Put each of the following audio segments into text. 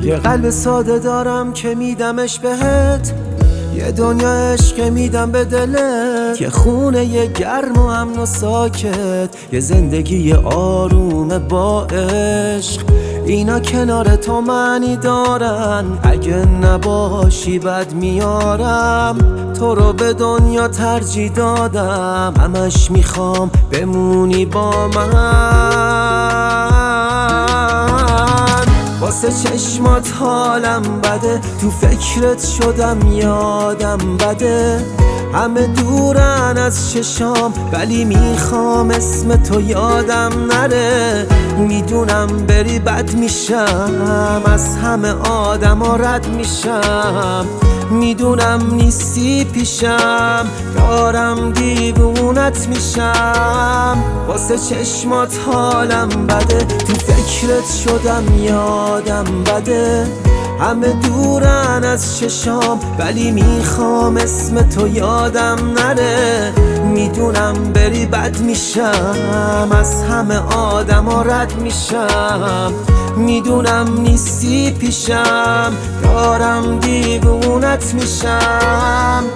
یه قلب ساده دارم که میدمش بهت، یه دنیا عشق میدم به دلت، یه خونه یه گرم و امن و ساکت، یه زندگی آروم با عشق. اینا کنار تو معنی دارن، اگه نباشی بد میارم. تو رو به دنیا ترجیح دادم، همش میخوام بمونی با من. واسه چشمات حالم بده، تو فکرت شدم یادم بده. همه دورن از چشام ولی میخوام اسم تو یادم نره. میدونم بری بد میشم، از همه آدما رد میشم. میدونم نیستی پیشم، دارم دیوونت میشم. واسه چشمات حالم بده، تو فکرت شدم یادم بده. همه دورن از چشام ولی میخوام اسم تو یادم نره. میدونم بری بد میشم، از همه آدما رد میشم. میدونم نیستی پیشم، دارم دیوونت میشم.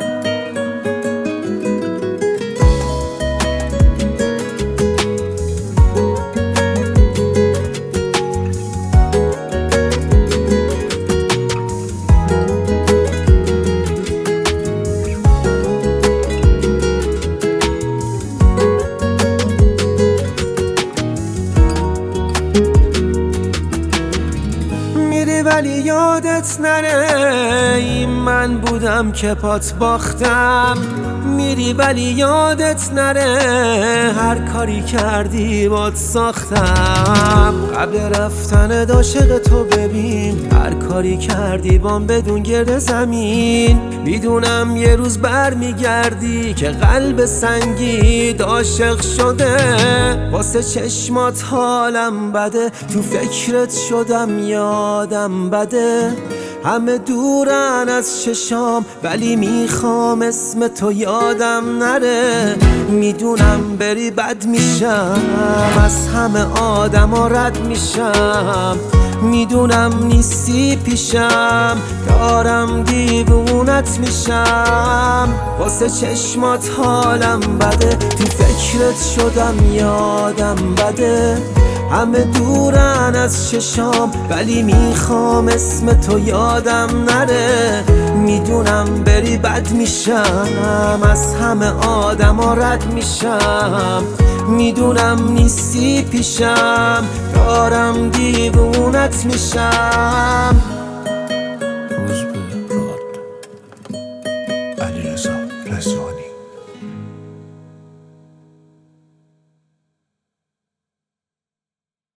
ولی یادت نره این من بودم که پات باختم. میری ولی یادت نره هر کاری کردی باد ساختم. قبل رفتن عاشق تو ببین، هر کاری کردی بام بدون گرد زمین. میدونم یه روز بر میگردی که قلب سنگی عاشق شده. واسه چشمات حالم بده، تو فکرت شدم یادم بده. همه دورن از چشام ولی میخوام اسم تو یادم نره. میدونم بری بد میشم، از همه آدما رد میشم. میدونم نیستی پیشم، دارم دیوونت میشم. واسه چشمات حالم بده، تو فکرت شدم یادم بده. همه دورن از چشام ولی میخوام اسم تو یادم نره. میدونم بری بد میشم، از همه آدما رد میشم. میدونم نیستی پیشم، دارم دیوونت میشم. روز به راد علیرضا رضوانی.